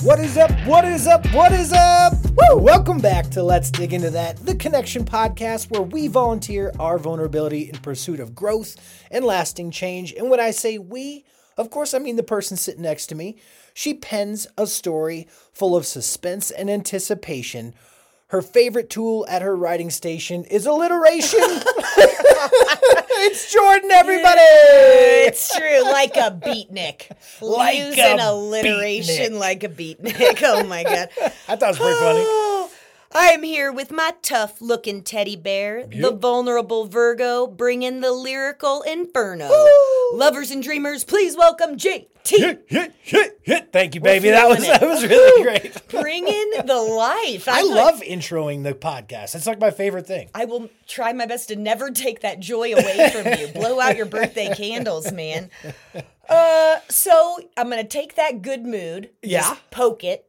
What is up? What is up? What is up? Woo! Welcome back to Let's Dig Into That, the Connection podcast where we volunteer our vulnerability in pursuit of growth and lasting change. And when I say we, of course, I mean the person sitting next to me. She pens a story full of suspense and anticipation. Her favorite tool at her writing station is alliteration. It's Jordan, everybody. It's true, like a beatnik. Like Using a alliteration beatnik. like a beatnik. Oh my God. I thought it was pretty funny. Oh, I am here with my tough-looking teddy bear, the vulnerable Virgo, bringing the lyrical inferno. Woo! Lovers and dreamers, please welcome JT. Thank you, baby. That feeling it. was really great. Bringing the life. I I'm like, love introing the podcast. It's like my favorite thing. I will try my best to never take that joy away from you. Blow out your birthday candles, man. So I'm going to take that good mood. Yeah. Just poke it.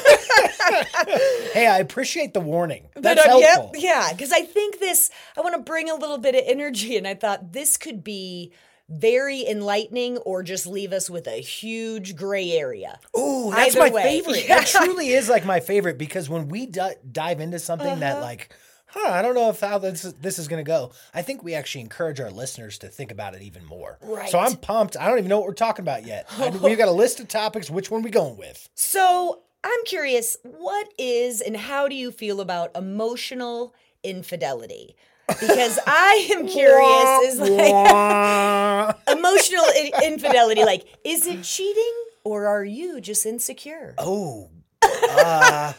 Hey, I appreciate the warning. That's helpful. Yeah, because I think I want to bring a little bit of energy, and I thought this could be very enlightening or just leave us with a huge gray area. Ooh, that's Either my way. favorite. Yeah. That truly is like my favorite because when we dive into something that like, I don't know how this is going to go. I think we actually encourage our listeners to think about it even more. Right. So I'm pumped. I don't even know what we're talking about yet. We've got a list of topics. Which one are we going with? So I'm curious, what is and how do you feel about emotional infidelity? Because I am curious, is like emotional infidelity, like, is it cheating or are you just insecure? Oh, I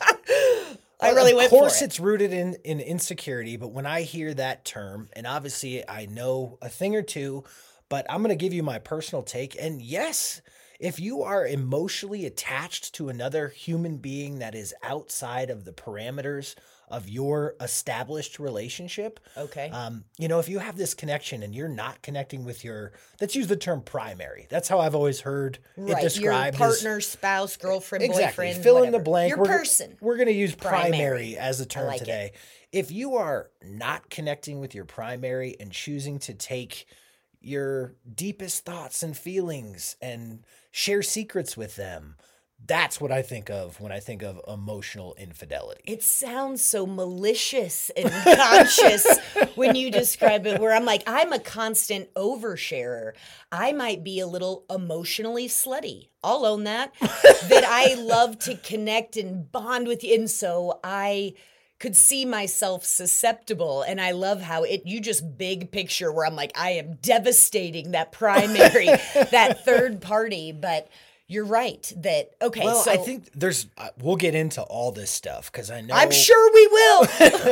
really went for it. Of course, it's rooted in insecurity, but when I hear that term, and obviously I know a thing or two, but I'm going to give you my personal take. And yes, if you are emotionally attached to another human being that is outside of the parameters of your established relationship, Okay. if you have this connection and you're not connecting with let's use the term primary. That's how I've always heard it described. Your partner, spouse, girlfriend, Exactly. boyfriend, Fill in the whatever. blank. Your person. We're going to use primary Primary. as the term like today. If you are not connecting with your primary and choosing to take your deepest thoughts and feelings and share secrets with them, that's what I think of when I think of emotional infidelity. It sounds so malicious and conscious when you describe it, where I'm like, I'm a constant oversharer. I might be a little emotionally slutty. I'll own that. That I love to connect and bond with you. And so I could see myself susceptible. And I love how you just big picture where I'm like, I am devastating that primary, that third party. But you're right that, okay. Well, so I think we'll get into all this stuff because I know. I'm sure we will.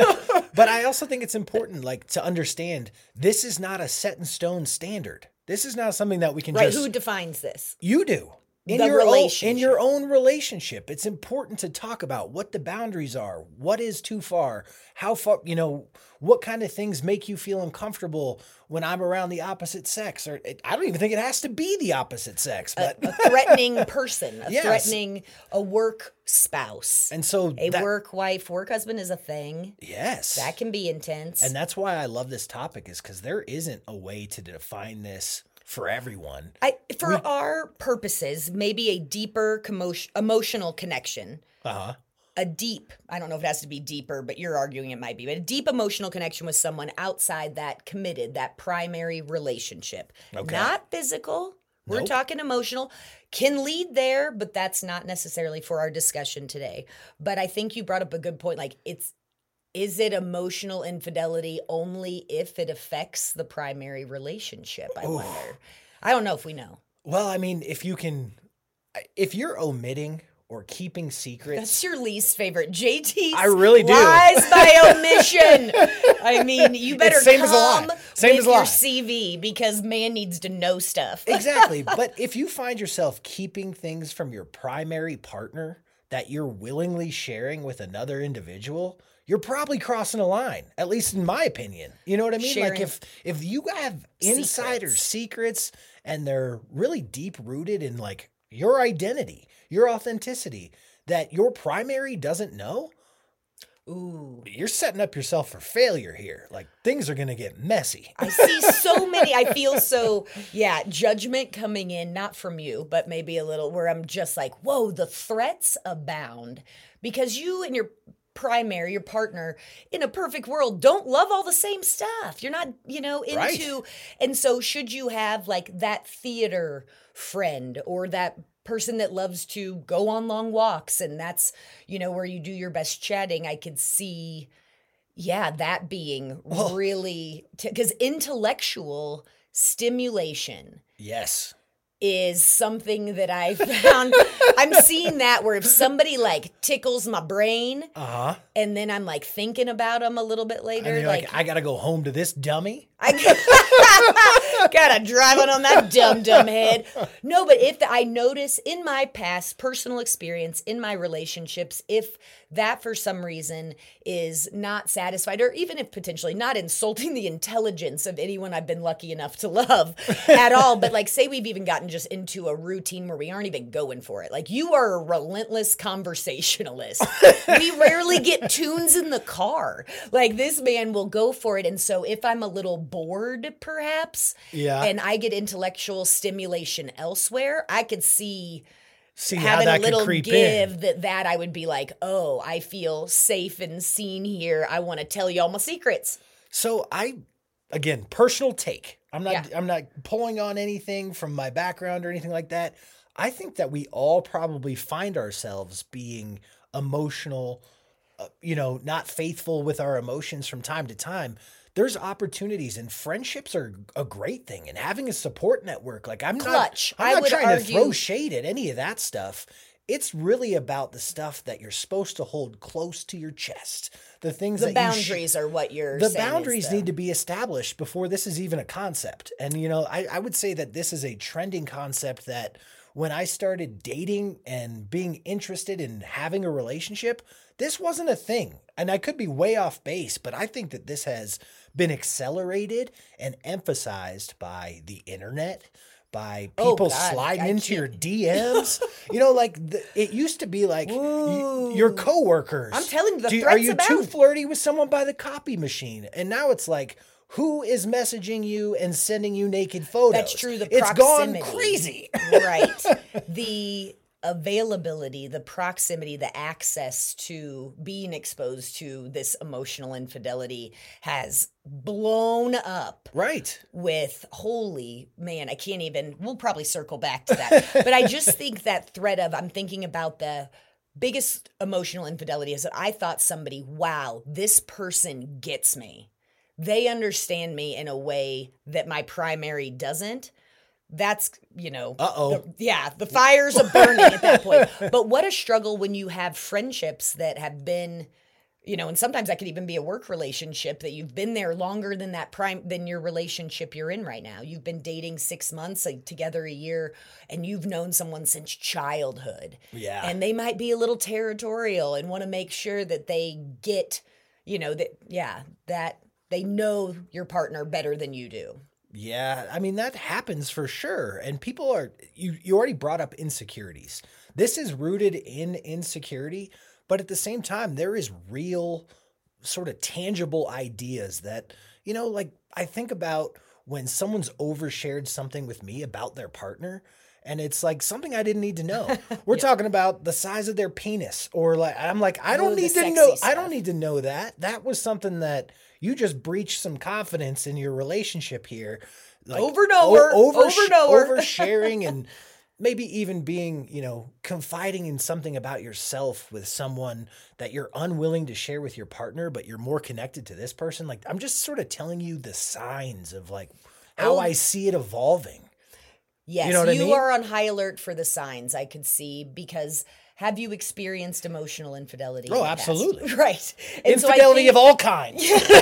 But I also think it's important, to understand this is not a set in stone standard. This is not something that we can Right, just. who defines this? You do. In The your relationship. own relationship, it's important to talk about what the boundaries are, what is too far, how far, what kind of things make you feel uncomfortable when I'm around the opposite sex. Or I don't even think it has to be the opposite sex, but A threatening person, Yes. threatening a work spouse. and so A work wife, work husband is a thing. yes, That can be intense. and that's why I love this topic is because there isn't a way to define this for everyone. For our purposes, maybe a deeper emotional connection. Uh-huh. I don't know if it has to be deeper, but you're arguing it might be, but a deep emotional connection with someone outside that committed, that primary relationship. Okay. Not physical. We're Nope. talking emotional. Can lead there, but that's not necessarily for our discussion today. But I think you brought up a good point. Is it emotional infidelity only if it affects the primary relationship? I wonder. I don't know if we know. Well, I mean, if you're omitting or keeping secrets, That's your least favorite. JT I really do. lies by omission. I mean, you better same as a lie. come Same with as a lie. your CV because man needs to know stuff. Exactly. But if you find yourself keeping things from your primary partner that you're willingly sharing with another individual, you're probably crossing a line, at least in my opinion. You know what I mean? Sharing Like if you have insider secrets and they're really deep rooted in like your identity, your authenticity that your primary doesn't know, Ooh. you're setting up yourself for failure here. Like things are going to get messy. I see so many. I feel so, judgment coming in, not from you, but maybe a little where I'm just like, whoa, the threats abound because you and your partner in a perfect world don't love all the same stuff. You're not, into, Right. and so should you have like that theater friend or that person that loves to go on long walks and that's, where you do your best chatting, I could see that being really, because intellectual stimulation Yes. is something that I found. I'm seeing that where if somebody like tickles my brain and then I'm like thinking about them a little bit later, And you're like, I got to go home to this dummy. I gotta drive it on that dumb head. No, but if I notice in my past personal experience in my relationships, if that for some reason is not satisfied, or even if potentially not insulting the intelligence of anyone I've been lucky enough to love at all, but like say we've even gotten just into a routine where we aren't even going for it. Like you are a relentless conversationalist. We rarely get tunes in the car. Like this man will go for it. And so if I'm a little bored, perhaps, and I get intellectual stimulation elsewhere, I could see how having that a little could creep give in. that I would be like, oh, I feel safe and seen here. I want to tell you all my secrets. So again, personal take. I'm not pulling on anything from my background or anything like that. I think that we all probably find ourselves being emotional, not faithful with our emotions from time to time. There's opportunities and friendships are a great thing and having a support network. Like I'm Clutch. not trying to throw shade at any of that stuff. It's really about the stuff that you're supposed to hold close to your chest. The things the boundaries are what you're saying. The boundaries need to be established before this is even a concept. And, I would say that this is a trending concept that when I started dating and being interested in having a relationship, this wasn't a thing. And I could be way off base, but I think that this has been accelerated and emphasized by the internet, by people sliding into your DMs. It used to be like your coworkers. I'm telling you, are you too flirty with someone by the copy machine? And now it's like, who is messaging you and sending you naked photos? That's true. It's gone crazy. Right. The availability, the proximity, the access to being exposed to this emotional infidelity has blown up. Right. With holy man, I can't even, we'll probably circle back to that. But I just think that thread of, I'm thinking about the biggest emotional infidelity is that I thought somebody, wow, this person gets me. They understand me in a way that my primary doesn't. That's, the fires are burning at that point. But what a struggle when you have friendships that have been, and sometimes that could even be a work relationship that you've been there longer than than your relationship you're in right now. You've been dating 6 months, together a year, and you've known someone since childhood. Yeah. And they might be a little territorial and want to make sure that they get, that they know your partner better than you do. Yeah, I mean, that happens for sure. And people are, you already brought up insecurities. This is rooted in insecurity, but at the same time, there is real sort of tangible ideas that, I think about when someone's overshared something with me about their partner, and it's like something I didn't need to know. We're talking about the size of their penis, or I'm like, I don't need to know. I don't need to know that. That was something that you just breached some confidence in your relationship here. Like over and over. Oversharing and maybe even being, confiding in something about yourself with someone that you're unwilling to share with your partner, but you're more connected to this person. Like, I'm just sort of telling you the signs of how I see it evolving. Yes, you know what I mean? Are on high alert for the signs, I could see, because have you experienced emotional infidelity? Oh, absolutely. Right. And infidelity of all kinds.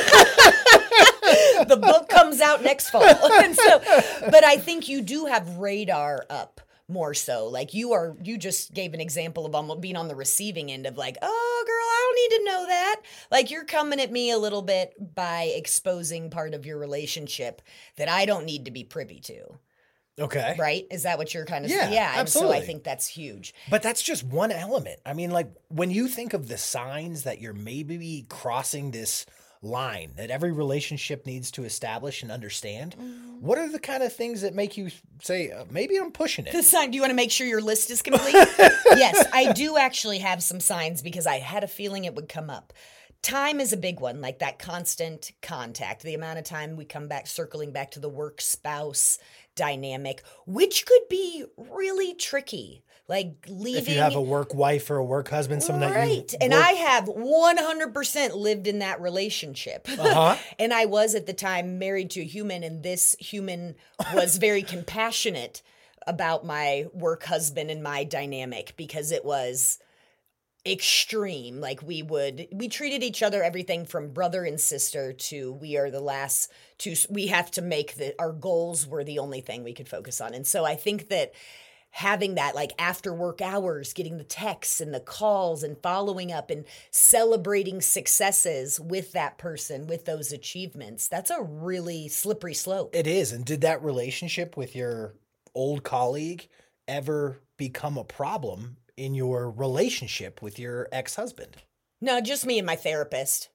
The book comes out next fall. But I think you do have radar up more so. Like you just gave an example of being on the receiving end of like, oh girl, I don't need to know that. Like you're coming at me a little bit by exposing part of your relationship that I don't need to be privy to. Okay. Right? Is that what you're kind of Yeah, yeah. And so absolutely. I think that's huge. But that's just one element. I mean, like when you think of the signs that you're maybe crossing this line that every relationship needs to establish and understand, what are the kind of things that make you say, maybe I'm pushing The it? sign, do you want to make sure your list is complete? Yes, I do actually have some signs because I had a feeling it would come up. Time is a big one, like that constant contact, the amount of time we come back, circling back to the work spouse dynamic, which could be really tricky. Like leaving. If you have a work wife or a work husband, someone that you Right. And I have 100% lived in that relationship. Uh-huh. And I was at the time married to a human, and this human was very compassionate about my work husband and my dynamic because it was extreme. Like we treated each other everything from brother and sister to we are the last two. We have to make our goals were the only thing we could focus on. And so I think that having that like after work hours, getting the texts and the calls and following up and celebrating successes with that person, with those achievements, that's a really slippery slope. It is. And did that relationship with your old colleague ever become a problem in your relationship with your ex-husband? No, just me and my therapist.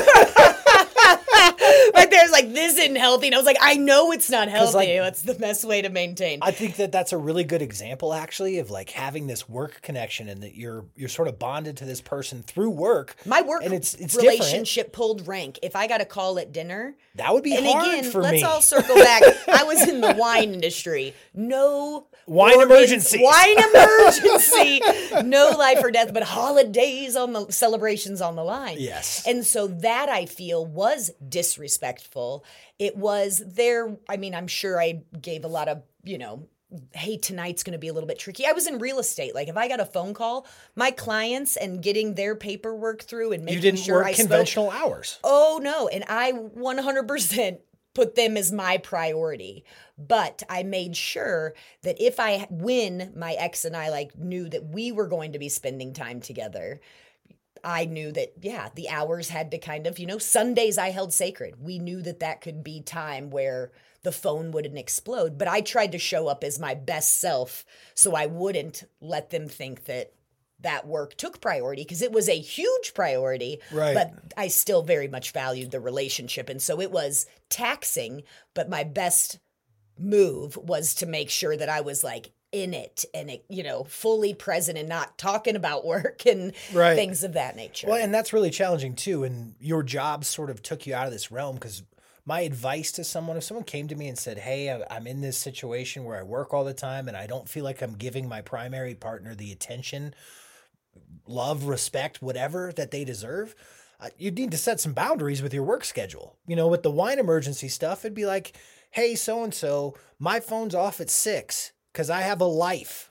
Like there's like, this isn't healthy. And I was like, I know it's not healthy. like, It's the best way to maintain. I think that that's a really good example, actually, of like having this work connection and that you're sort of bonded to this person through work. My work and it's relationship pulled rank. If I got a call at dinner, that would be and hard again, for let's me. all circle back. I was in the wine industry. No Wine emergency. Wine emergency. No life or death, but holidays on the celebrations on the line. Yes. And so that I feel was disrespectful. It was there. I mean, I'm sure I gave a lot of, hey, tonight's going to be a little bit tricky. I was in real estate. Like if I got a phone call, my clients and getting their paperwork through and making You didn't sure work I conventional hours. Oh, no. And I 100% put them as my priority. But I made sure that when my ex and I like knew that we were going to be spending time together, I knew that, yeah, the hours had to kind of, Sundays I held sacred. We knew that could be time where the phone wouldn't explode. But I tried to show up as my best self so I wouldn't let them think that work took priority because it was a huge priority, Right. But I still very much valued the relationship. And so it was taxing, but my best move was to make sure that I was like in it and, fully present and not talking about work and Right. things of that nature. Well, and that's really challenging too. And your job sort of took you out of this realm because my advice to someone, if someone came to me and said, hey, I'm in this situation where I work all the time and I don't feel like I'm giving my primary partner the attention, love, respect, whatever that they deserve, you need to set some boundaries with your work schedule. With the wine emergency stuff, it'd be like, hey, so-and-so, my phone's off at 6 because I have a life.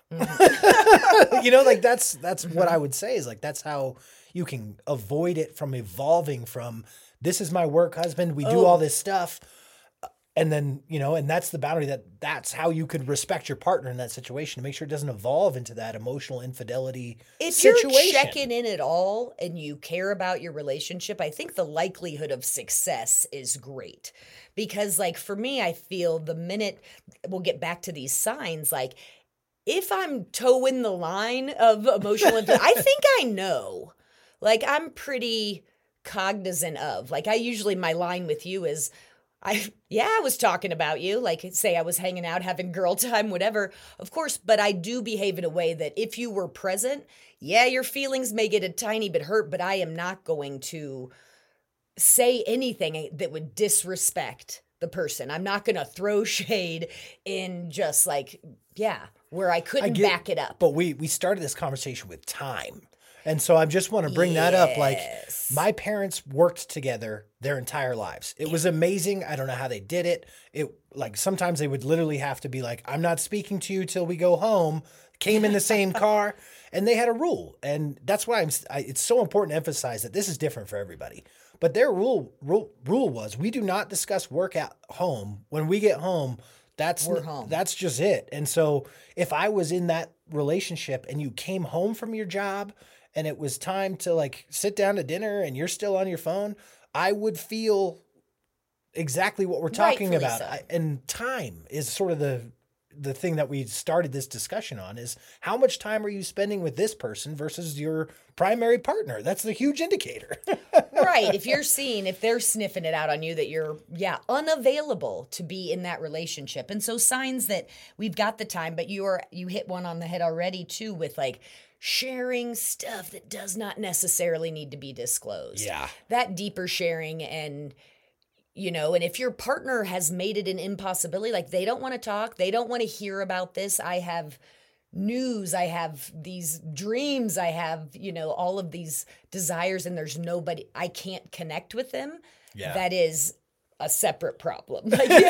Mm-hmm. Like that's what I would say is like, that's how you can avoid it from evolving from this is my work husband. We do all this stuff. And then, and that's the boundary that's how you could respect your partner in that situation to make sure it doesn't evolve into that emotional infidelity situation. If you're checking in at all and you care about your relationship, I think the likelihood of success is great. Because like for me, I feel the minute we'll get back to these signs, like if I'm toeing the line of emotional infidelity, I think I know. Like I'm pretty cognizant of. Like my line with you is I was talking about you, like say I was hanging out, having girl time, whatever, of course, but I do behave in a way that if you were present, your feelings may get a tiny bit hurt, but I am not going to say anything that would disrespect the person. I'm not going to throw shade in just like, where I couldn't back it up. But we started this conversation with time. And so I just want to bring that up. Like my parents worked together their entire lives. It was amazing. I don't know how they did it. It like sometimes they would literally have to be like, I'm not speaking to you till we go home. Came in the same car and they had a rule. And that's why it's so important to emphasize that this is different for everybody. But their rule was we do not discuss work at home. When we get home, we're home. That's just it. And so if I was in that relationship and you came home from your job and it was time to like sit down to dinner and you're still on your phone, I would feel exactly what we're talking Rightfully about. so. And time is sort of the thing that we started this discussion on is how much time are you spending with this person versus your primary partner? That's the huge indicator. Right. If they're sniffing it out on you that you're, unavailable to be in that relationship. And so signs that we've got the time, but you hit one on the head already too with like sharing stuff that does not necessarily need to be disclosed. Yeah. That deeper sharing and and if your partner has made it an impossibility, like they don't want to talk, they don't want to hear about this. I have news, I have these dreams, I have, all of these desires, and there's nobody, I can't connect with them. Yeah. That is a separate problem.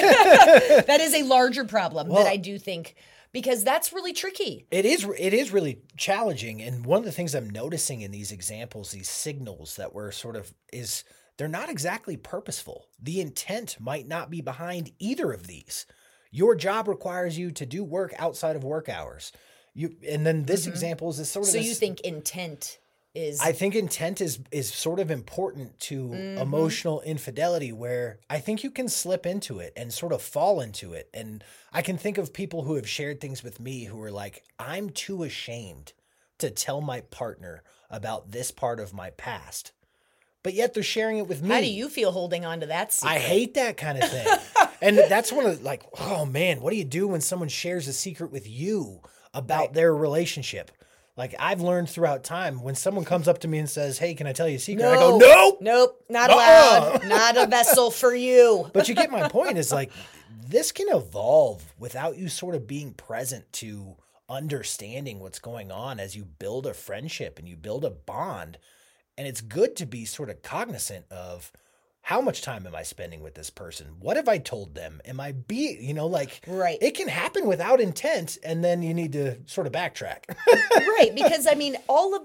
That is a larger problem that I do think, because that's really tricky. It is really challenging. And one of the things I'm noticing in these examples, these signals that we're they're not exactly purposeful. The intent might not be behind either of these. Your job requires you to do work outside of work hours. And then this example is this sort of. So you think intent is? I think intent is sort of important to emotional infidelity, where I think you can slip into it and sort of fall into it. And I can think of people who have shared things with me who are like, I'm too ashamed to tell my partner about this part of my past. But yet they're sharing it with me. How do you feel holding on to that secret? I hate that kind of thing. And that's one of oh man, what do you do when someone shares a secret with you about their relationship? Like I've learned throughout time, when someone comes up to me and says, hey, can I tell you a secret? I go, nope, not allowed. Not a vessel for you. But you get my point, is like, this can evolve without you sort of being present to understanding what's going on as you build a friendship and you build a bond. And it's good to be sort of cognizant of, how much time am I spending with this person? What have I told them? Am I right. It can happen without intent, and then you need to sort of backtrack. Right. Because I mean, all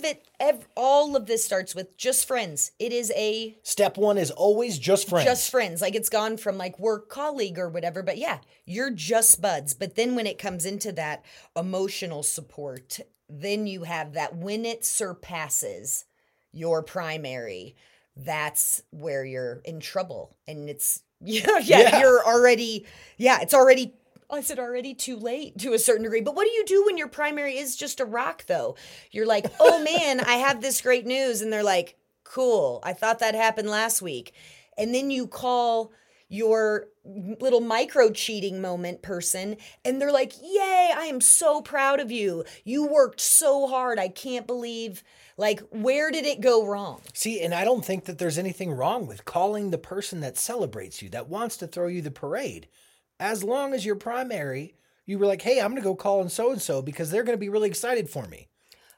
of this starts with just friends. It is step one is always just friends. Just friends. Like it's gone from like work colleague or whatever, but yeah, you're just buds. But then when it comes into that emotional support, then you have that when it surpasses your primary, that's where you're in trouble. And it's, you're already, it's already, I said already too late to a certain degree. But what do you do when your primary is just a rock though? You're like, oh man, I have this great news. And they're like, cool, I thought that happened last week. And then you call your little micro cheating moment person and they're like, yay, I am so proud of you. You worked so hard. I can't believe, like, where did it go wrong? See, and I don't think that there's anything wrong with calling the person that celebrates you, that wants to throw you the parade. As long as your primary, you were like, hey, I'm going to go call and so because they're going to be really excited for me.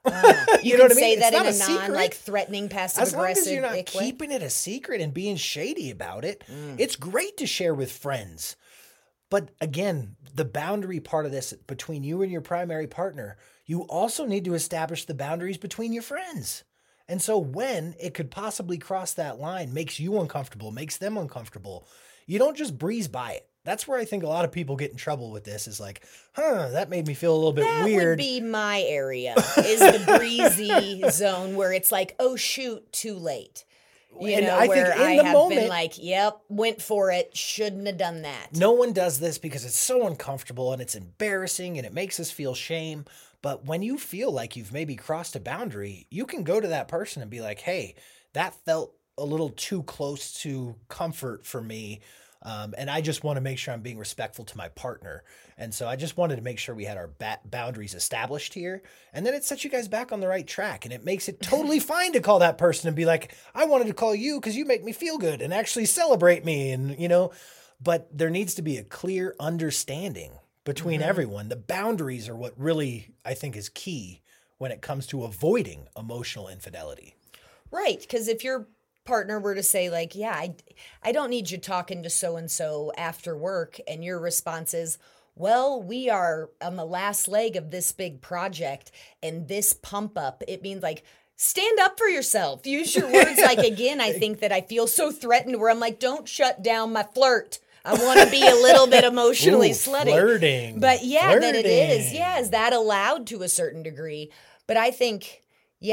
You know what I mean? Say that in a non-threatening, passive-aggressive. As long as you're not keeping it a secret and being shady about it, it's great to share with friends. But again, the boundary part of this between you and your primary partner, you also need to establish the boundaries between your friends. And so when it could possibly cross that line, makes you uncomfortable, makes them uncomfortable, you don't just breeze by it. That's where I think a lot of people get in trouble with this, is like, that made me feel a little bit weird. That would be my area, is the breezy zone where it's like, oh, shoot, too late. I think in the moment, been like, yep, went for it, shouldn't have done that. No one does this because it's so uncomfortable and it's embarrassing and it makes us feel shame. But when you feel like you've maybe crossed a boundary, you can go to that person and be like, hey, that felt a little too close to comfort for me. And I just want to make sure I'm being respectful to my partner. And so I just wanted to make sure we had our boundaries established here. And then it sets you guys back on the right track. And it makes it totally fine to call that person and be like, I wanted to call you because you make me feel good and actually celebrate me. And, but there needs to be a clear understanding between everyone. The boundaries are what really, I think, is key when it comes to avoiding emotional infidelity. Right. Because if your partner were to say like, yeah, I don't need you talking to so-and-so after work. And your response is, well, we are on the last leg of this big project and this pump up. It means like, stand up for yourself. Use your words. Like, again, I think that I feel so threatened where I'm like, don't shut down my flirt. I want to be a little bit emotionally slutty. Flirting. But that it is. Yeah. Is that allowed to a certain degree? But I think,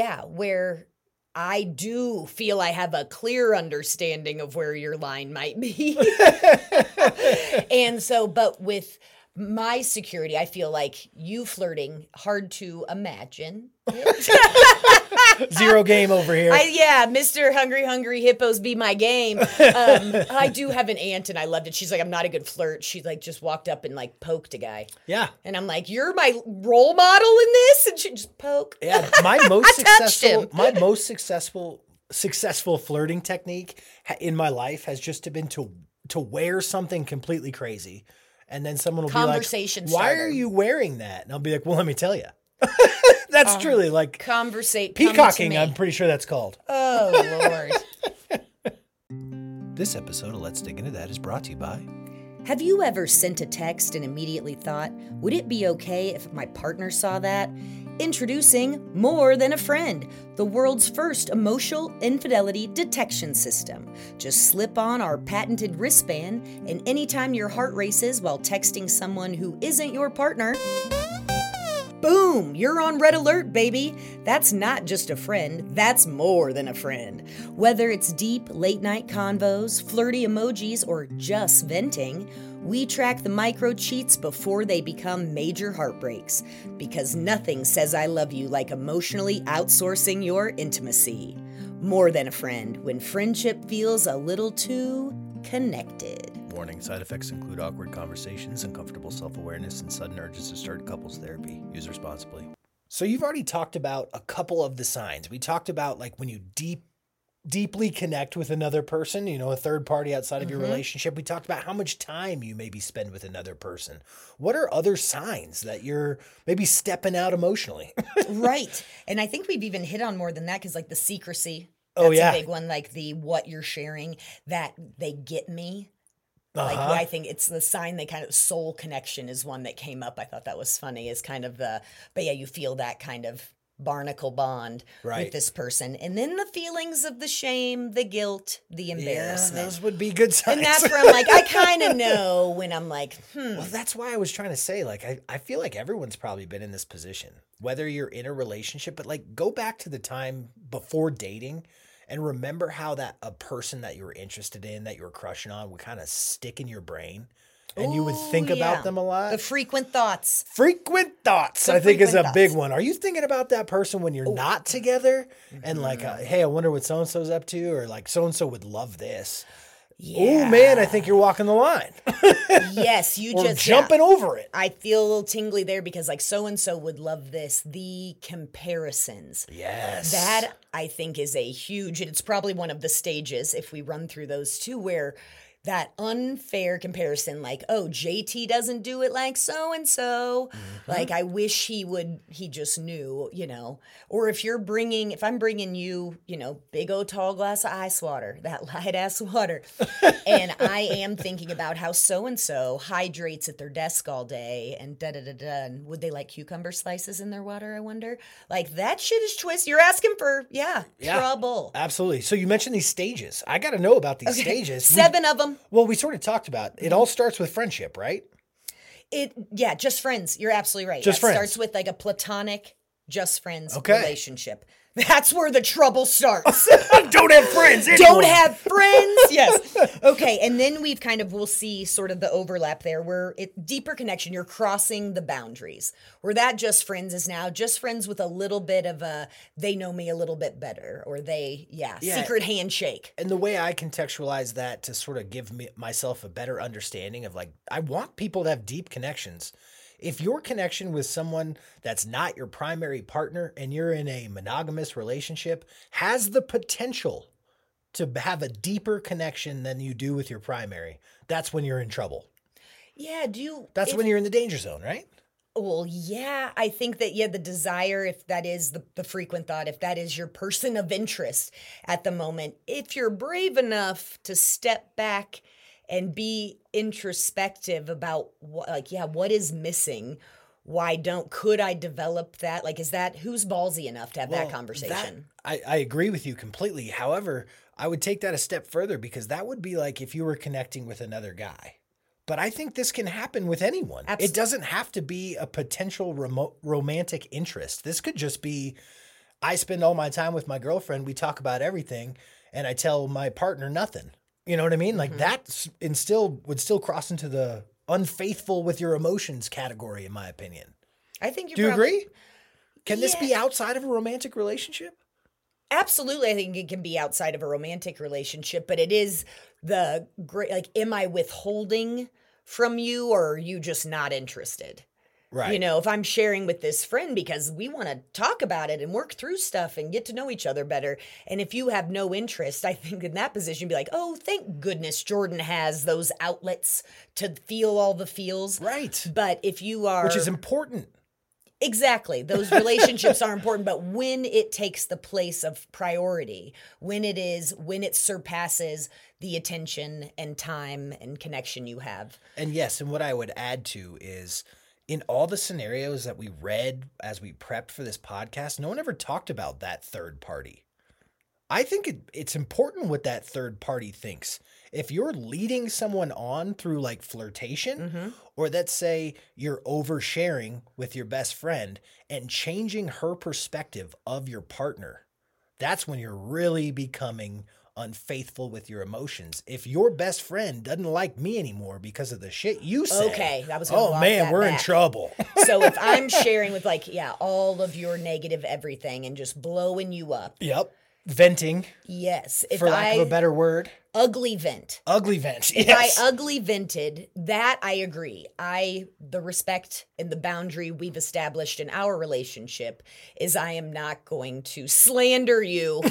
where I do feel I have a clear understanding of where your line might be. And so, but with my security, I feel like you flirting, hard to imagine. Zero game over here. Mr. Hungry Hippos be my game. I do have an aunt and I loved it. She's like, I'm not a good flirt. She like just walked up and like poked a guy. Yeah. And I'm like, you're my role model in this? And she just poke. Yeah. My most successful flirting technique in my life has just been to wear something completely crazy. And then someone will be like, why are you wearing that? And I'll be like, well, let me tell you. That's truly like peacocking. I'm pretty sure that's called. Oh, Lord. This episode of Let's Dig Into That is brought to you by... Have you ever sent a text and immediately thought, would it be okay if my partner saw that? Introducing More Than a Friend, the world's first emotional infidelity detection system. Just slip on our patented wristband, and anytime your heart races while texting someone who isn't your partner, boom, you're on red alert, baby. That's not just a friend, that's more than a friend. Whether it's deep late-night convos, flirty emojis, or just venting, we track the micro cheats before they become major heartbreaks. Because nothing says I love you like emotionally outsourcing your intimacy. More than a friend, when friendship feels a little too connected. Warning, side effects include awkward conversations, uncomfortable self-awareness, and sudden urges to start couples therapy. Use responsibly. So you've already talked about a couple of the signs. We talked about like when you deeply connect with another person, a third party outside of your relationship. We talked about how much time you maybe spend with another person. What are other signs that you're maybe stepping out emotionally? Right. And I think we've even hit on more than that because like the secrecy. That's a big one. Like the what you're sharing, that they get me. Like I think it's the sign they kind of soul connection is one that came up. I thought that was funny is kind of but yeah, you feel that kind of barnacle bond with this person. And then the feelings of the shame, the guilt, the embarrassment. Yeah, those would be good signs. And that's where I'm like, I kind of know when I'm like, Well, that's why I was trying to say, like, I feel like everyone's probably been in this position, whether you're in a relationship, but like go back to the time before dating and remember how that a person that you were interested in, that you were crushing on would kind of stick in your brain. And you would think about them a lot. The frequent thoughts. I think is a big one. Are you thinking about that person when you're not together? And like, hey, I wonder what so-and-so's up to? Or like, so-and-so would love this. Yeah. Oh, man, I think you're walking the line. Yes, you or just... jumping over it. I feel a little tingly there because like so-and-so would love this. The comparisons. Yes. That, I think, is a huge... And it's probably one of the stages, if we run through those two, where... that unfair comparison, like, oh, JT doesn't do it like so-and-so. Like, I wish he just knew, Or if I'm bringing you, big old tall glass of ice water, that light ass water, and I am thinking about how so-and-so hydrates at their desk all day and da-da-da-da, and would they like cucumber slices in their water, I wonder? Like, that shit is twist. You're asking for, trouble. Absolutely. So you mentioned these stages. I got to know about these stages. 7 of them. Well, we sort of talked about it. All starts with friendship, right? Just friends. You're absolutely right. Just friends. Starts with like a platonic, just friends relationship. That's where the trouble starts. Don't have friends. Don't have friends. Yes. Okay. And then we'll see sort of the overlap there where deeper connection, you're crossing the boundaries where that just friends is now just friends with a little bit of they know me a little bit better or secret handshake. And the way I contextualize that to sort of give myself a better understanding of like, I want people to have deep connections. If your connection with someone that's not your primary partner and you're in a monogamous relationship has the potential to have a deeper connection than you do with your primary, that's when you're in trouble. Yeah, That's when you're in the danger zone, right? Well, yeah, I think that, the desire, if that is the frequent thought, if that is your person of interest at the moment, if you're brave enough to step back and be introspective about what is missing? Could I develop that? Like, who's ballsy enough to have that conversation? I agree with you completely. However, I would take that a step further because that would be like if you were connecting with another guy. But I think this can happen with anyone. Absolutely. It doesn't have to be a potential romantic interest. This could just be, I spend all my time with my girlfriend. We talk about everything and I tell my partner nothing. You know what I mean? Like that would still cross into the unfaithful with your emotions category, in my opinion. I think you're Do you probably, agree? Can this be outside of a romantic relationship? Absolutely. I think it can be outside of a romantic relationship, but it is the great, like, am I withholding from you or are you just not interested? Right. You know, if I'm sharing with this friend because we want to talk about it and work through stuff and get to know each other better. And if you have no interest, I think in that position, be like, oh, thank goodness Jordan has those outlets to feel all the feels. Right. But if you are. Which is important. Exactly. Those relationships are important, but when it takes the place of priority, when it surpasses the attention and time and connection you have. And yes, and what I would add to is in all the scenarios that we read as we prepped for this podcast, no one ever talked about that third party. I think it's important what that third party thinks. If you're leading someone on through like flirtation, or let's say you're oversharing with your best friend and changing her perspective of your partner, that's when you're really becoming unfaithful with your emotions. If your best friend doesn't like me anymore because of the shit you said, okay, that was gonna walk man, that we're back. in trouble. So if I'm sharing with all of your negative everything and just blowing you up. Yep. Venting, Yes. If for lack of a better word. ugly vent. Ugly vent. If Yes. I ugly vented, that I agree. The respect and the boundary we've established in our relationship is I am not going to slander you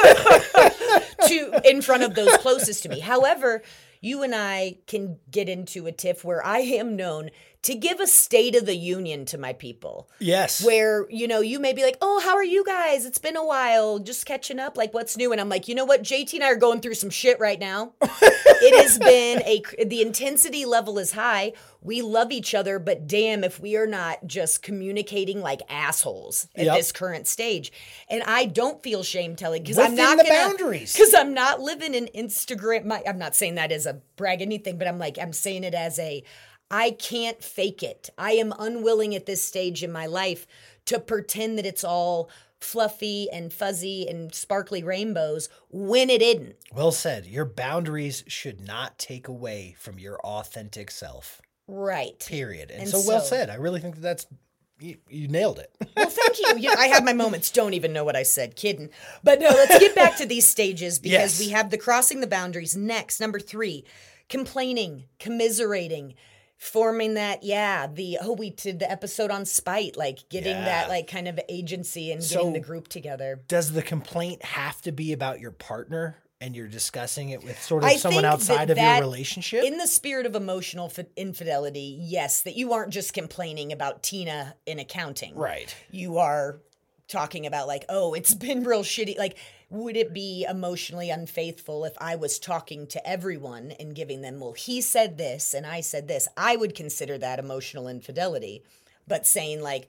in front of those closest to me. However, you and I can get into a tiff where I am known to give a state of the union to my people. Yes. Where, you may be like, oh, how are you guys? It's been a while, just catching up, like what's new? And I'm like, you know what? JT and I are going through some shit right now. It has been the intensity level is high. We love each other, but damn if we are not just communicating like assholes at this current stage. And I don't feel shame telling because I'm not Within the boundaries. Because I'm not living in Instagram. I'm not saying that as a brag anything, but I'm saying it as I can't fake it. I am unwilling at this stage in my life to pretend that it's all fluffy and fuzzy and sparkly rainbows when it isn't. Well said. Your boundaries should not take away from your authentic self. Right. Period. And so well said. I really think that's you nailed it. Well, thank you. I have my moments. Don't even know what I said. Kidding. But no, let's get back to these stages because we have the crossing the boundaries. Next, number 3, complaining, commiserating, forming that, we did the episode on spite, like getting that like kind of agency and getting the group together. Does the complaint have to be about your partner and you're discussing it with sort of someone outside of your relationship? In the spirit of emotional infidelity, yes, that you aren't just complaining about Tina in accounting. Right. You are talking about like, oh, it's been real shitty. Like, would it be emotionally unfaithful if I was talking to everyone and giving them, well, he said this and I said this? I would consider that emotional infidelity. But saying like,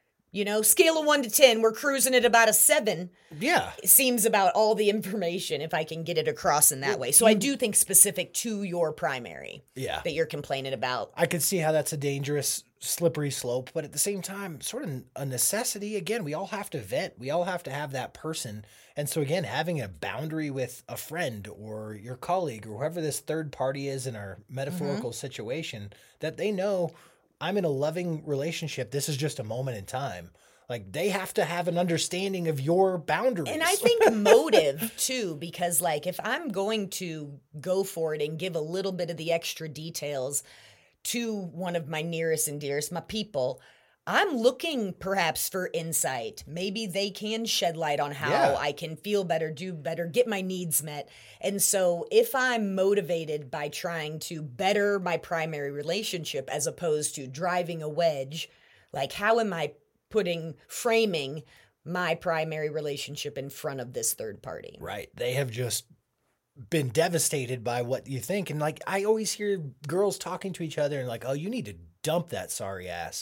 scale of 1 to 10, we're cruising at about a 7. Yeah. It seems about all the information if I can get it across in that way. So I do think specific to your primary that you're complaining about. I could see how that's a dangerous, slippery slope, but at the same time, sort of a necessity. Again, we all have to vent. We all have to have that person. And so again, having a boundary with a friend or your colleague or whoever this third party is in our metaphorical situation, that they know I'm in a loving relationship. This is just a moment in time. Like, they have to have an understanding of your boundaries. And I think motive, too, because, like, if I'm going to go for it and give a little bit of the extra details to one of my nearest and dearest, my people, I'm looking perhaps for insight. Maybe they can shed light on how I can feel better, do better, get my needs met. And so if I'm motivated by trying to better my primary relationship as opposed to driving a wedge, like how am I framing my primary relationship in front of this third party? Right. They have just been devastated by what you think. And like, I always hear girls talking to each other and like, oh, you need to dump that sorry ass.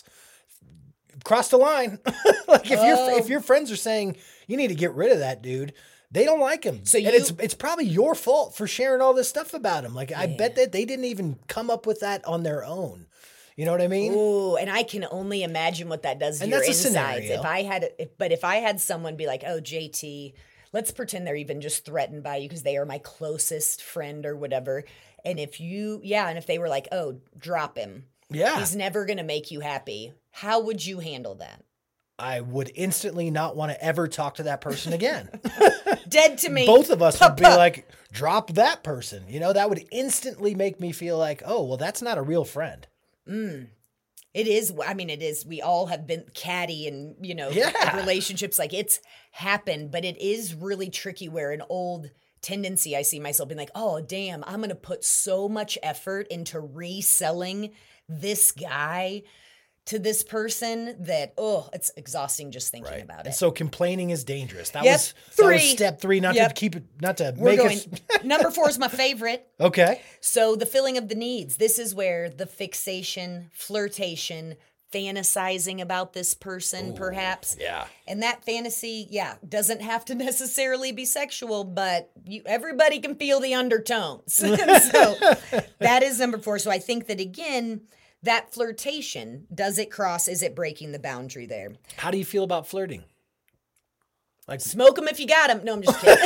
Cross the line. Like if your friends are saying you need to get rid of that dude, they don't like him. So it's probably your fault for sharing all this stuff about him. Like I bet that they didn't even come up with that on their own. You know what I mean? Ooh, and I can only imagine what that does to your insides. If I had someone be like, "Oh, JT, let's pretend they're even just threatened by you because they are my closest friend or whatever." And if they were like, oh, drop him. Yeah. He's never going to make you happy. How would you handle that? I would instantly not want to ever talk to that person again. Dead to me. Both of us would be like, drop that person. That would instantly make me feel like, oh, well, that's not a real friend. It is. I mean, it is. We all have been catty and, relationships. Like, it's happened, but it is really tricky where an old tendency I see myself being like, oh, damn, I'm going to put so much effort into reselling this guy to this person that, it's exhausting just thinking about it. And so complaining is dangerous. That Yep. was step 3, not to We're make going. us. Number 4 is my favorite. Okay. So the filling of the needs. This is where the fixation, flirtation, fantasizing about this person, perhaps. Yeah. And that fantasy, doesn't have to necessarily be sexual, but everybody can feel the undertones. So that is number 4. So I think that, again, that flirtation, is it breaking the boundary there? How do you feel about flirting? Like, smoke them if you got them. No, I'm just kidding.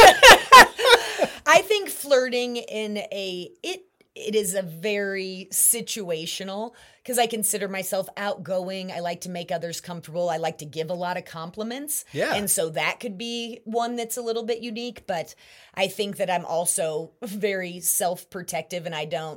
I think flirting it is a very situational, because I consider myself outgoing. I like to make others comfortable. I like to give a lot of compliments. Yeah. And so that could be one that's a little bit unique, but I think that I'm also very self-protective, and I don't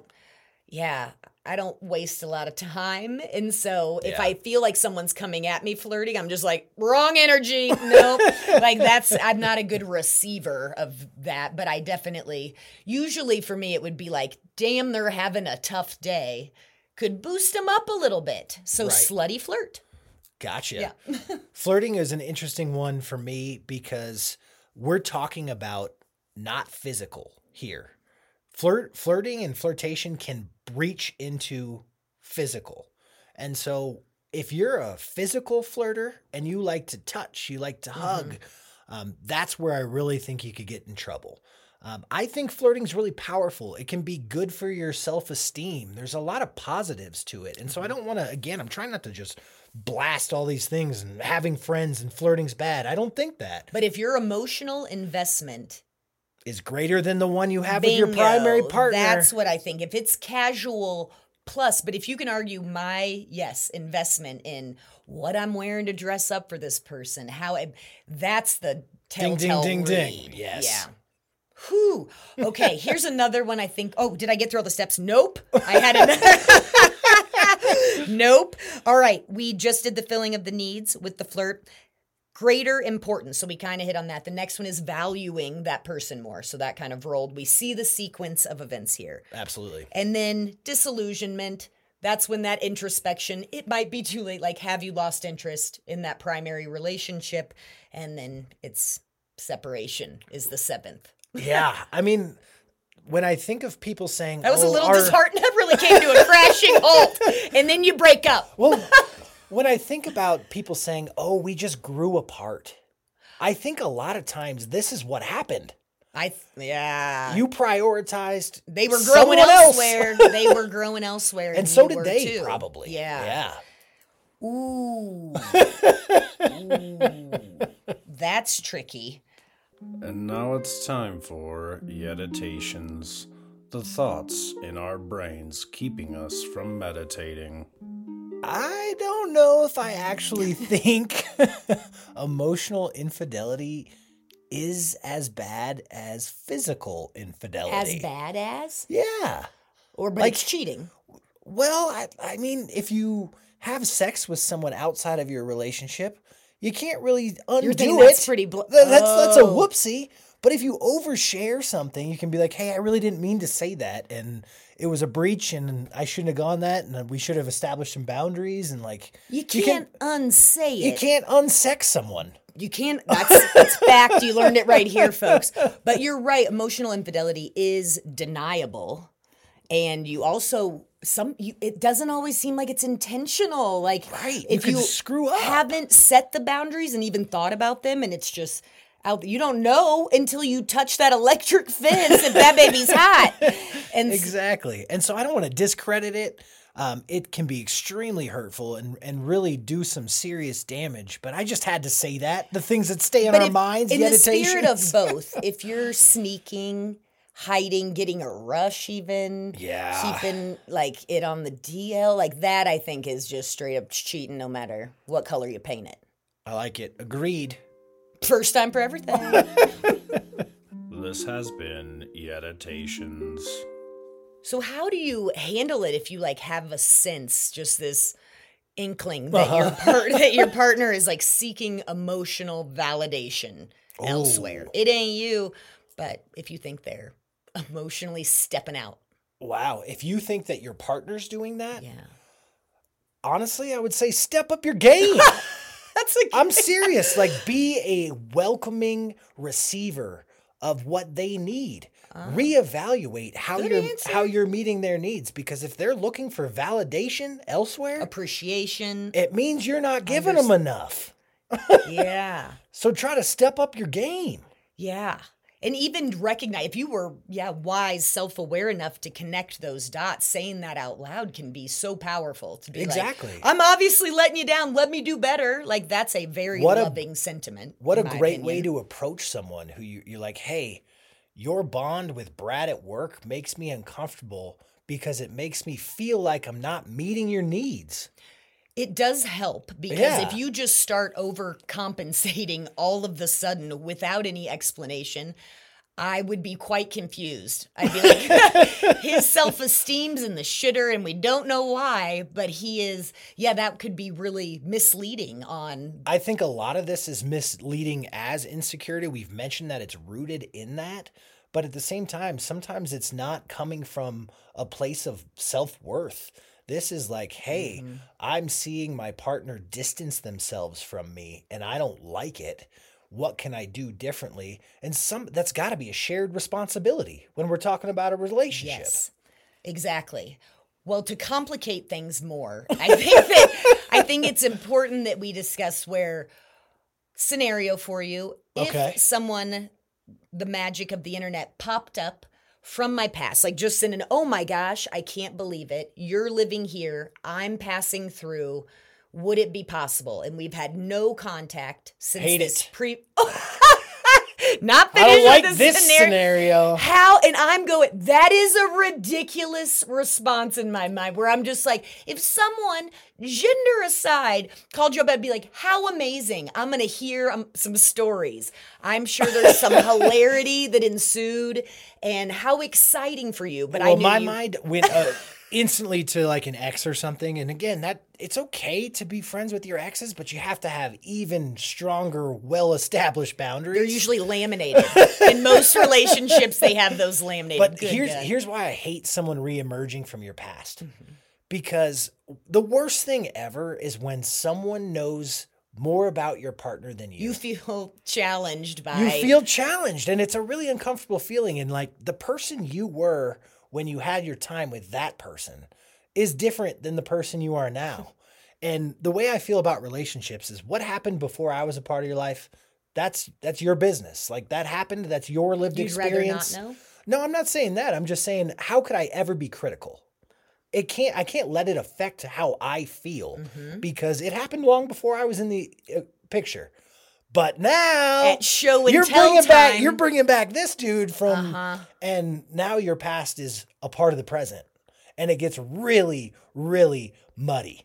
waste a lot of time. And so if I feel like someone's coming at me flirting, I'm just like, wrong energy. Nope. I'm not a good receiver of that, but I definitely, usually for me, it would be like, damn, they're having a tough day. Could boost them up a little bit. So slutty flirt. Gotcha. Yeah. Flirting is an interesting one for me because we're talking about not physical here. Flirting and flirtation can breach into physical. And so if you're a physical flirter and you like to touch, you like to hug, that's where I really think you could get in trouble. I think flirting is really powerful. It can be good for your self-esteem. There's a lot of positives to it. And so I don't want to, again, I'm trying not to just blast all these things and having friends and flirting's bad. I don't think that. But if your emotional investment is greater than the one you have with your primary partner. That's what I think. If it's casual plus, but if you can argue my, investment in what I'm wearing to dress up for this person, that's the telltale ding, read. ding. Yes. Yeah. Whew. Okay, here's another one I think. Oh, did I get through all the steps? Nope. I had another. Nope. All right. We just did the filling of the needs with the flirt. Greater importance. So we kind of hit on that. The next one is valuing that person more. So that kind of rolled. We see the sequence of events here. Absolutely. And then disillusionment. That's when that introspection, it might be too late. Like, have you lost interest in that primary relationship? And then it's separation is the 7th. Yeah. I mean, when I think of people saying, that was a little disheartening. That really came to a crashing halt. And then you break up. Well, when I think about people saying, oh, we just grew apart, I think a lot of times this is what happened. You prioritized. They were growing elsewhere. They were growing elsewhere. And so did they, too. probably. Yeah. Ooh. That's tricky. And now it's time for Yeditations, the thoughts in our brains keeping us from meditating. I don't know if I actually think emotional infidelity is as bad as physical infidelity. As bad as? Yeah. But it's cheating. Well, I mean, if you have sex with someone outside of your relationship, you can't really undo it. That's pretty that's a whoopsie. But if you overshare something, you can be like, hey, I really didn't mean to say that. And it was a breach and I shouldn't have gone that. And we should have established some boundaries. And you can't unsay it. You can't unsex someone. You can't. That's fact. You learned it right here, folks. But you're right. Emotional infidelity is deniable. And you also, it doesn't always seem like it's intentional. If you screw up, haven't set the boundaries and even thought about them, and it's just you don't know until you touch that electric fence if that baby's hot. And exactly. And so I don't want to discredit it. It can be extremely hurtful and really do some serious damage. But I just had to say that. The things that stay on our minds, in the spirit of both, if you're sneaking, hiding, getting a rush even. Yeah. Keeping like it on the DL. Like that I think is just straight up cheating no matter what color you paint it. I like it. Agreed. First time for everything. This has been Yeditations. So how do you handle it if you like have a sense, just this inkling that that your partner is like seeking emotional validation elsewhere? It ain't you, but if you think they're emotionally stepping out. Wow. If you think that your partner's doing that, Yeah. honestly, I would say step up your game. That's like I'm serious. Like, be a welcoming receiver of what they need. Reevaluate how you're meeting their needs, because if they're looking for validation elsewhere, appreciation. it means you're not giving them enough. Yeah. So try to step up your game. Yeah. And even recognize, if you were, wise, self-aware enough to connect those dots, saying that out loud can be so powerful to be Exactly. like, I'm obviously letting you down. Let me do better. Like, that's a very loving sentiment. What a in my great way opinion. to approach someone who you're like, hey, your bond with Brad at work makes me uncomfortable because it makes me feel like I'm not meeting your needs. It does help because Yeah. if you just start overcompensating all of the sudden without any explanation, I would be quite confused. I'd be like, his self-esteem's in the shitter and we don't know why, but he is, that could be really misleading on. I think a lot of this is misleading as insecurity. We've mentioned that it's rooted in that. But at the same time, sometimes it's not coming from a place of self-worth. This is like, hey, I'm seeing my partner distance themselves from me and I don't like it. What can I do differently? And that's got to be a shared responsibility when we're talking about a relationship. Yes, exactly. Well, to complicate things more, I think it's important that we discuss where scenario for you. Okay. If someone, the magic of the internet popped up from my past, like just in an, oh my gosh, I can't believe it. You're living here. I'm passing through. Would it be possible? And we've had no contact since Hate this it. Not I finished don't like with this scenario. How? And I'm going, that is a ridiculous response in my mind where I'm just like, if someone, gender aside, called you up, I'd be like, how amazing. I'm going to hear some stories. I'm sure there's some hilarity that ensued and how exciting for you. But Well, my mind went instantly to like an ex or something. And again, that it's okay to be friends with your exes, but you have to have even stronger, well-established boundaries. They're usually laminated. In most relationships, they have those laminated. But Good, here's why I hate someone reemerging from your past. Because the worst thing ever is when someone knows more about your partner than you. You feel challenged by. You feel challenged, and it's a really uncomfortable feeling. And like the person you were when you had your time with that person is different than the person you are now. And the way I feel about relationships is what happened before I was a part of your life. That's your business. Like that happened. That's your lived You'd experience. rather not know? No, I'm not saying that. I'm just saying, how could I ever be critical? I can't let it affect how I feel because it happened long before I was in the picture. But now At show and tell time. You're bringing back this dude from, and now your past is a part of the present, and it gets really, really muddy.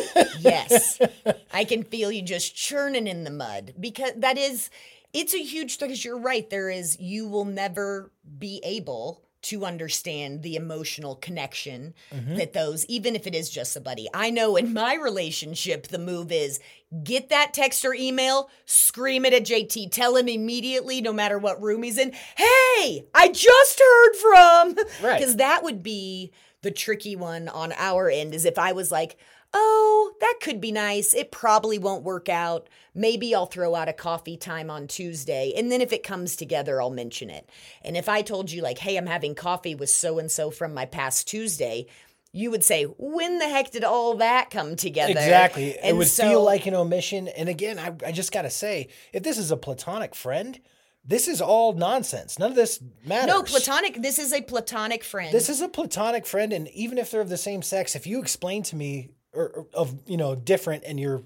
Yes. I can feel you just churning in the mud because it's a huge thing because you're right. You will never be able to understand the emotional connection that even if it is just a buddy. I know in my relationship, the move is get that text or email, scream it at JT, tell him immediately, no matter what room he's in, hey, I just heard from. Right. Because that would be the tricky one on our end is if I was like, oh, that could be nice. It probably won't work out. Maybe I'll throw out a coffee time on Tuesday. And then if it comes together, I'll mention it. And if I told you like, hey, I'm having coffee with so-and-so from my past Tuesday, you would say, when the heck did all that come together? Exactly. It And would so- feel like an omission. And again, I just got to say, if this is a platonic friend, this is all nonsense. None of this matters. No, platonic. This is a platonic friend. This is a platonic friend. And even if they're of the same sex, if you explain to me or of, different and you're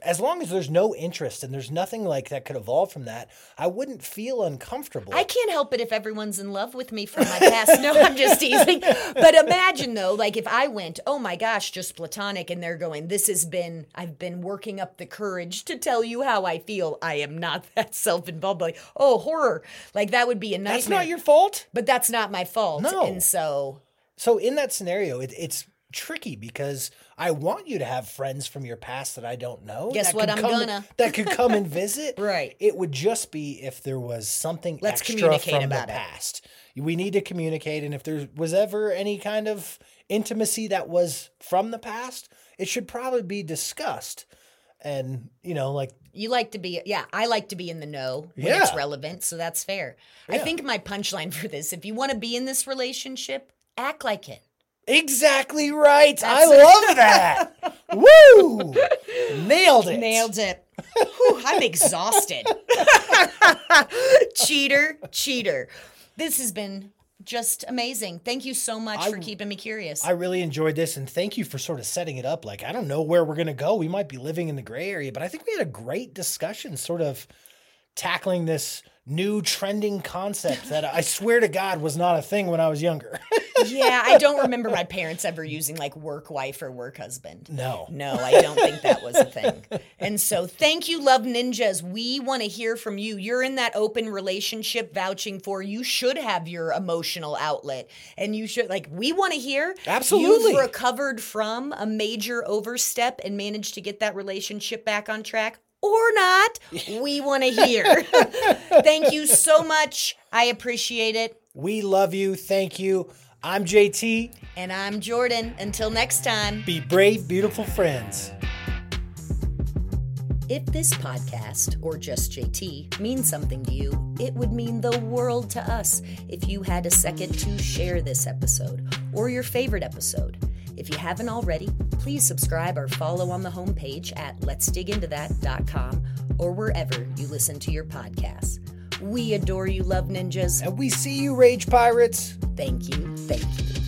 as long as there's no interest and there's nothing like that could evolve from that, I wouldn't feel uncomfortable. I can't help it if everyone's in love with me from my past. No, I'm just teasing. But imagine though, like if I went, oh my gosh, just platonic, and they're going, I've been working up the courage to tell you how I feel. I am not that self-involved. Like, oh, horror. Like that would be a nightmare. That's not your fault. But that's not my fault. No. And so in that scenario, it's tricky because I want you to have friends from your past that I don't know. Guess that what? could I'm come- gonna. That could come and visit. Right. It would just be if there was something Let's extra communicate from about the it. past. We need to communicate, and if there was ever any kind of intimacy that was from the past, it should probably be discussed. And, like... You like to be, I like to be in the know when it's Yeah. relevant, so that's fair. I Yeah. think my punchline for this, if you want to be in this relationship, act like it. Exactly right. That's I it. love that. Woo! Nailed it. Nailed it. Whew, I'm exhausted. Cheater. This has been just amazing. Thank you so much for keeping me curious. I really enjoyed this, and thank you for sort of setting it up. Like, I don't know where we're going to go. We might be living in the gray area, but I think we had a great discussion sort of tackling this new trending concept that I swear to God was not a thing when I was younger. Yeah, I don't remember my parents ever using like work wife or work husband. No. No, I don't think that was a thing. And so thank you, Love Ninjas. We want to hear from you. You're in that open relationship vouching for. You should have your emotional outlet. And you should, we want to hear. Absolutely. You've recovered from a major overstep and managed to get that relationship back on track. Or not. We want to hear. Thank you so much. I appreciate it. We love you. Thank you. I'm JT. And I'm Jordan. Until next time. Be brave, beautiful friends. If this podcast, or just JT, means something to you, it would mean the world to us if you had a second to share this episode or your favorite episode. If you haven't already, please subscribe or follow on the homepage at letsdigintothat.com or wherever you listen to your podcasts. We adore you, Love Ninjas. And we see you, Rage Pirates. Thank you.